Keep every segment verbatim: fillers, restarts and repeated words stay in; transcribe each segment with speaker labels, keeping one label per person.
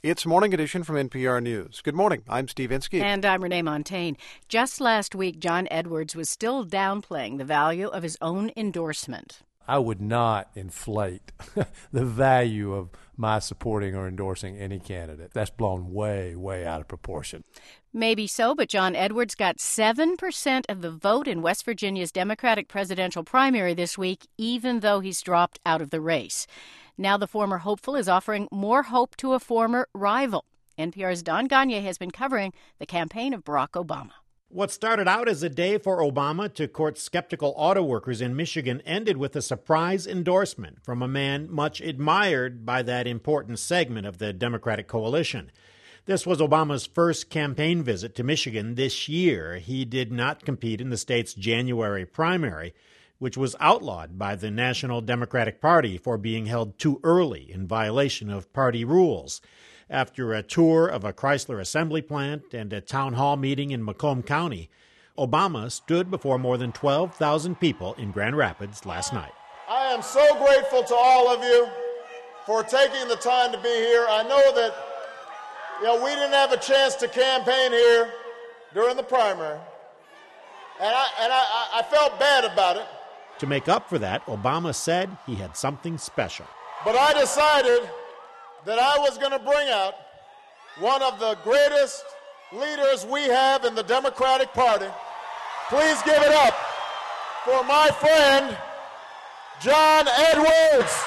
Speaker 1: It's Morning Edition from N P R News. Good morning. I'm Steve Inskeep.
Speaker 2: And I'm Renee Montagne. Just last week, John Edwards was still downplaying the value of his own endorsement.
Speaker 3: I would not inflate the value of my supporting or endorsing any candidate. That's blown way, way out of proportion.
Speaker 2: Maybe so, but John Edwards got seven percent of the vote in West Virginia's Democratic presidential primary this week, even though he's dropped out of the race. Now the former hopeful is offering more hope to a former rival. N P R's Don Gonyea has been covering the campaign of Barack Obama.
Speaker 4: What started out as a day for Obama to court skeptical auto workers in Michigan ended with a surprise endorsement from a man much admired by that important segment of the Democratic coalition. This was Obama's first campaign visit to Michigan this year. He did not compete in the state's January primary, which was outlawed by the National Democratic Party for being held too early in violation of party rules. After a tour of a Chrysler assembly plant and a town hall meeting in Macomb County, Obama stood before more than twelve thousand people in Grand Rapids last night.
Speaker 5: I am so grateful to all of you for taking the time to be here. I know that you know, we didn't have a chance to campaign here during the primary, and I, and I, I felt bad about it.
Speaker 4: To make up for that, Obama said he had something special.
Speaker 5: But I decided that I was going to bring out one of the greatest leaders we have in the Democratic Party. Please give it up for my friend, John Edwards.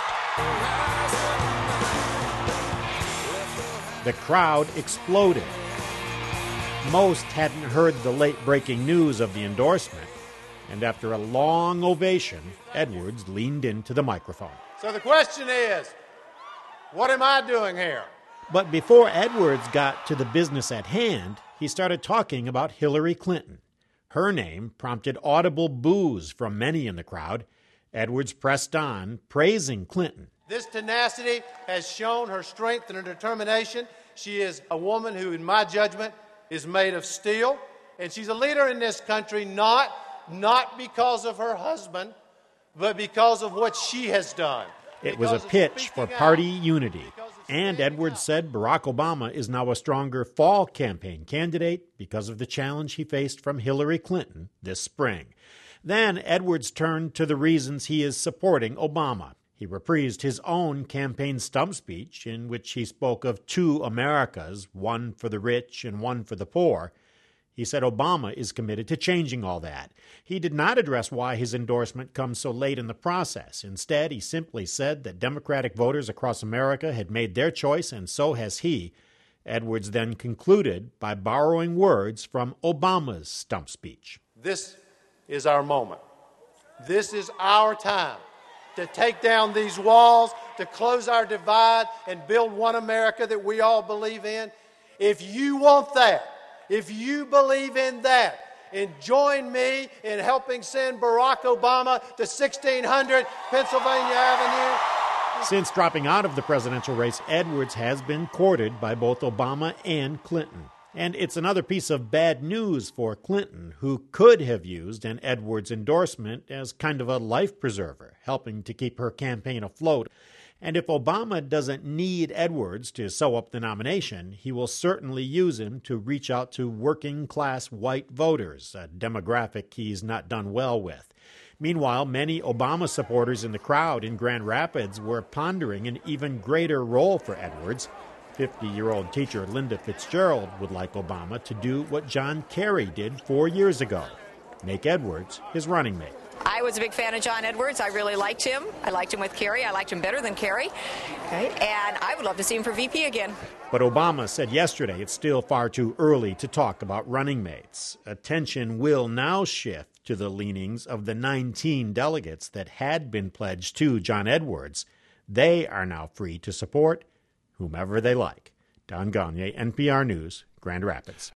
Speaker 4: The crowd exploded. Most hadn't heard the late-breaking news of the endorsement, and after a long ovation, Edwards leaned into the microphone.
Speaker 6: So the question is, what am I doing here?
Speaker 4: But before Edwards got to the business at hand, he started talking about Hillary Clinton. Her name prompted audible boos from many in the crowd. Edwards pressed on, praising Clinton.
Speaker 6: This tenacity has shown her strength and her determination. She is a woman who, in my judgment, is made of steel. And she's a leader in this country, not, not because of her husband, but because of what she has done.
Speaker 4: It was a pitch for party unity, and Edwards said Barack Obama is now a stronger fall campaign candidate because of the challenge he faced from Hillary Clinton this spring. Then Edwards turned to the reasons he is supporting Obama. He reprised his own campaign stump speech in which he spoke of two Americas, one for the rich and one for the poor. He said Obama is committed to changing all that. He did not address why his endorsement comes so late in the process. Instead, he simply said that Democratic voters across America had made their choice, and so has he. Edwards then concluded by borrowing words from Obama's stump speech.
Speaker 6: This is our moment. This is our time to take down these walls, to close our divide, and build one America that we all believe in. If you want that, if you believe in that, and join me in helping send Barack Obama to sixteen hundred Pennsylvania Avenue.
Speaker 4: Since dropping out of the presidential race, Edwards has been courted by both Obama and Clinton. And it's another piece of bad news for Clinton, who could have used an Edwards endorsement as kind of a life preserver, helping to keep her campaign afloat. And if Obama doesn't need Edwards to sew up the nomination, he will certainly use him to reach out to working-class white voters, a demographic he's not done well with. Meanwhile, many Obama supporters in the crowd in Grand Rapids were pondering an even greater role for Edwards. fifty-year-old teacher Linda Fitzgerald would like Obama to do what John Kerry did four years ago, make Edwards his running mate.
Speaker 7: I was a big fan of John Edwards. I really liked him. I liked him with Kerry. I liked him better than Kerry. Okay. And I would love to see him for V P again.
Speaker 4: But Obama said yesterday it's still far too early to talk about running mates. Attention will now shift to the leanings of the nineteen delegates that had been pledged to John Edwards. They are now free to support whomever they like. Don Gonyea, N P R News, Grand Rapids.